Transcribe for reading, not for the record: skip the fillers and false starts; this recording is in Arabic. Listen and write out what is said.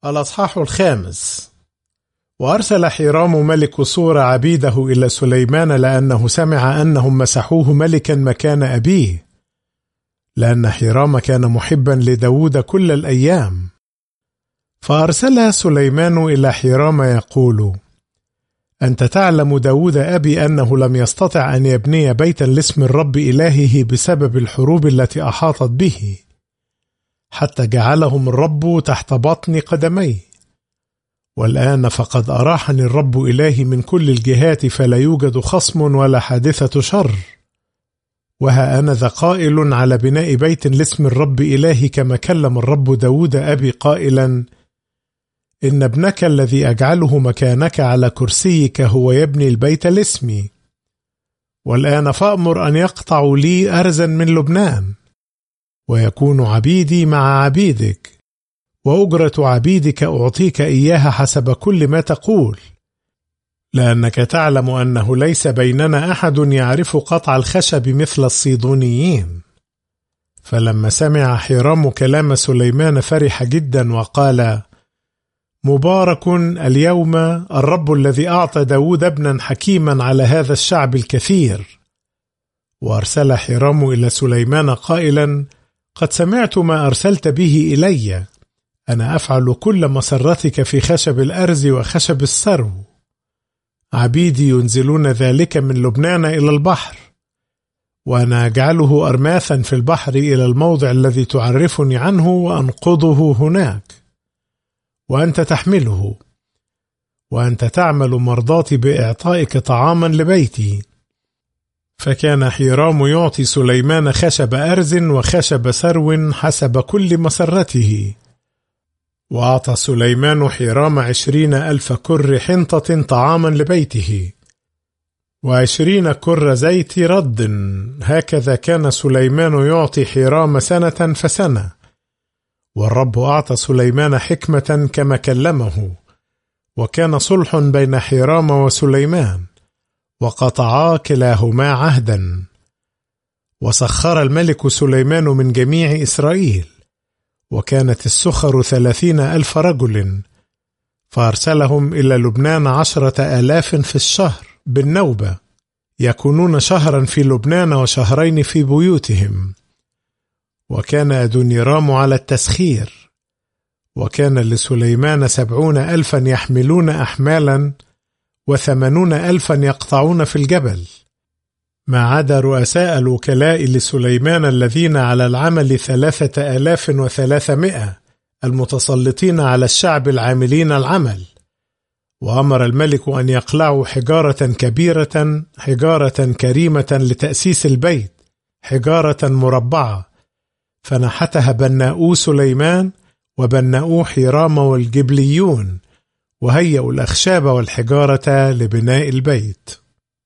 الأصحاح 5. وأرسل حيرام ملك صور عبيده إلى سليمان لأنه سمع أنهم مسحوه ملكا مكان أبيه، لأن حيرام كان محبا لداود كل الأيام. فأرسل سليمان إلى حيرام يقول: أنت تعلم داود أبي أنه لم يستطع أن يبني بيتا لاسم الرب إلهه بسبب الحروب التي أحاطت به، حتى جعلهم الرب تحت بطن قدميه. والآن فقد أراحني الرب إلهي من كل الجهات، فلا يوجد خصم ولا حادثة شر. وها أنا ذا قائل على بناء بيت لاسم الرب إلهي، كما كلم الرب داود أبي قائلا: إن ابنك الذي أجعله مكانك على كرسيك هو يبني البيت لاسمي. والآن فأمر أن يقطعوا لي أرزا من لبنان، ويكون عبيدي مع عبيدك، وأجرة عبيدك أعطيك إياها حسب كل ما تقول، لأنك تعلم أنه ليس بيننا أحد يعرف قطع الخشب مثل الصيدونيين. فلما سمع حيرام كلام سليمان فرح جدا وقال: مبارك اليوم الرب الذي أعطى داود ابنا حكيما على هذا الشعب الكثير. وأرسل حيرام إلى سليمان قائلا: قد سمعت ما أرسلت به إلي، أنا أفعل كل مسرتك في خشب الأرز وخشب السرو. عبيدي ينزلون ذلك من لبنان إلى البحر، وأنا أجعله أرماثا في البحر إلى الموضع الذي تعرفني عنه، وأنقضه هناك، وأنت تحمله، وأنت تعمل مرضاتي بإعطائك طعاما لبيتي. فكان حيرام يعطي سليمان خشب أرز وخشب سرو حسب كل مسرته. وأعطى سليمان حيرام 20,000 كر حنطة طعاما لبيته، و20 كر زيت رد. هكذا كان سليمان يعطي حيرام سنة فسنة. والرب أعطى سليمان حكمة كما كلمه، وكان صلح بين حيرام وسليمان، وقطعا كلاهما عهدا. وسخر الملك سليمان من جميع إسرائيل، وكانت السخر 30,000 رجل، فأرسلهم إلى لبنان 10,000 في الشهر بالنوبة، يكونون شهرا في لبنان وشهرين في بيوتهم. وكان أدونيرام على التسخير. وكان لسليمان 70,000 يحملون أحمالا، و80,000 يقطعون في الجبل، ما عدا رؤساء الوكلاء لسليمان الذين على العمل 3,300 المتسلطين على الشعب العاملين العمل. وأمر الملك أن يقلعوا حجارة كبيرة، حجارة كريمة لتأسيس البيت، حجارة مربعة، فنحتها بناؤو سليمان وبناؤو حيرام والجبليون، وهيئوا الأخشاب والحجارة لبناء البيت.